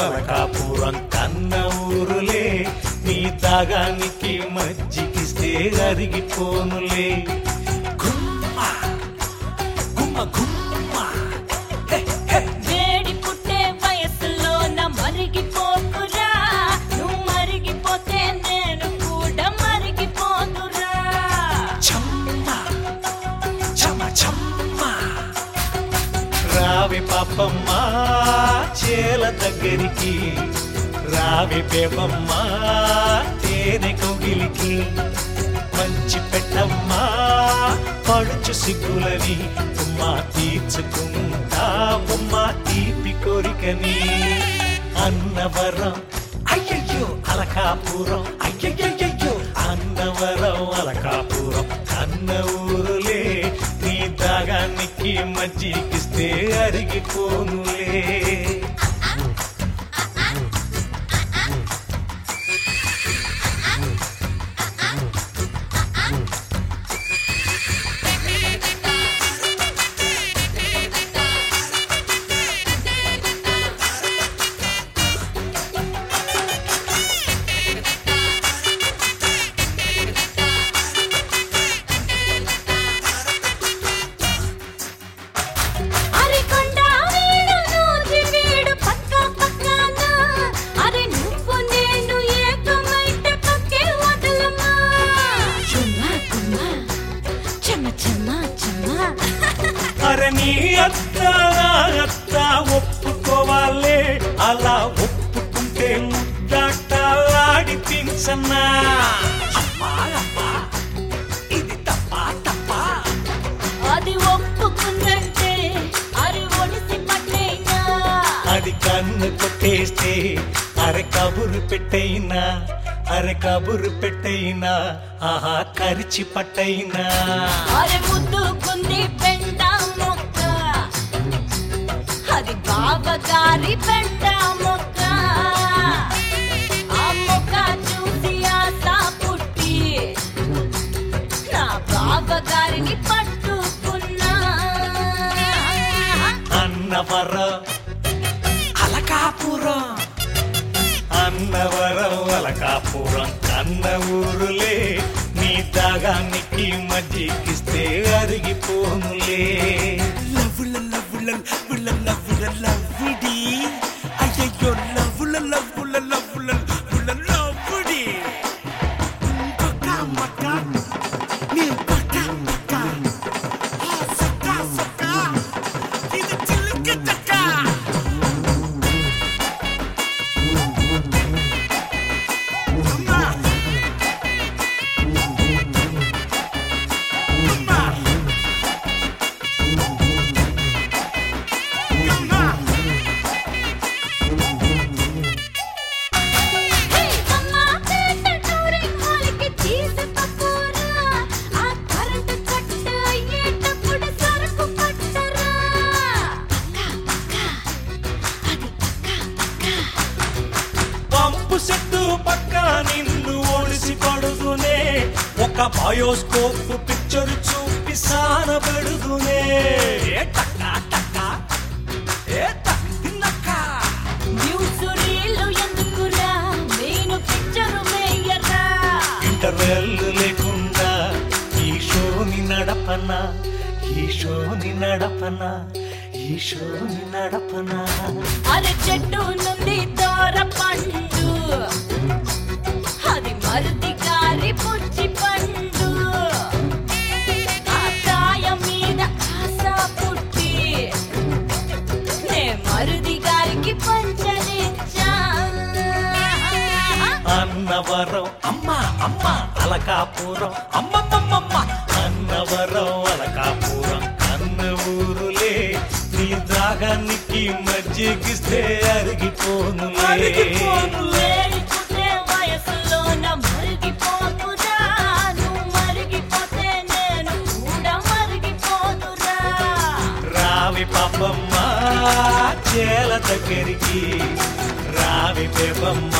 అలకాపురం కన్న ఊరులే నీ దాగానికి మజ్జిగిస్తే అరిగిపోనులే గుమ్మ గుమ్మ గుమ్మ వేడి పుట్టే వయసులోన మరిగిపోకురా నువ్వు మరిగిపోతే నేను కూడా మరిగిపోతురా చమ్మ చమ చమ్మ రావి పాపమ్మ చేల దగ్గరికి రావి బేబమ్మ తేనె కౌగిలికి మంచి పెట్టమ్మా పడుచు సిగ్గులని ఉమ్మ తీర్చుకుంటా ఉమ్మ తీపి కోరికని అన్నవరం అయ్యయ్యో అలకాపురం అయ్యయ్యో అన్నవరం అలకాపురం కన్న ఊరులే నీ దాగానికి మజ్జిగిస్తే అరిగిపోనులే అరే నీ అత్త అత్త ఒప్పుకోవాలే అలా ఒప్పుకుంటే ముద్దాటాడిపించన్నా అమ్మా అమ్మా ఇది తప్పా తప్పా అది ఒప్పుకుందంటే అరి ఒడిసి పట్టేనా అది కన్ను కొట్టేస్తే అరే కబురు పెట్టైనా అరే కబురు పెట్టైనా ఆహా కరిచి పట్టైనా అరే ముద్దుకుంది పెంట మొక్క అది బావగారి పెంట మొక్క ఆ మొక్క చూసి ఆశ పుట్టి నా బావగారిని పట్టుకున్నా అన్నవరం అలకాపురం అన్నవరం అలకాపురం కన్న ఊరులే నీ దాగానికి మజ్జిగిస్తే అరిగిపోనులే లవ్వుల లవ్వుల లవ్వుల లవ్వుల లవ్వుడి అయ్యయ్యో లవ్వుల లవ్వుల లవ్వుల లవ్వుల లవ్వుడి పక్క మక్క నీ పక్క మక్క ఆ సక్క సక్క ఇది చిలుక చక్క అమ్మా అమ్మా పంపు సెట్టు పక్క నిన్ను ఓడిసి పడుదునే ఒక బయోస్కోప్ పిక్చర్ చూపి సానబడుదునే టక్క టక్క ఏ టక్ తిన్నక్క ఇంటర్వెల్ లేకుండా ఈ షోని నడపనా ఈ షోని నడపనా ఈ షోని నడపనా అరే చెట్టు నుండి దూర పండు అది మరుది గారి పుచ్చి పండు ఆ కాయ మీద ఆశ పుట్టి నే మరుది గారికి పంచనిచ్చా అన్నవరం అమ్మ అమ్మ అలకాపురం అమ్మమ్మమ్మ అన్నవరం అలకాపురం కన్న ఊరులే నీ దాగానికి మజ్జిగిస్తే అరిగిపోనులే వేడి పుట్టే వయసులోన మరిగిపోతురా నువ్వు మరిగిపోతే నేను కూడా మరిగిపోతురా రావి పాపమ్మ చేల దగ్గరికి రావి బేబమ్మ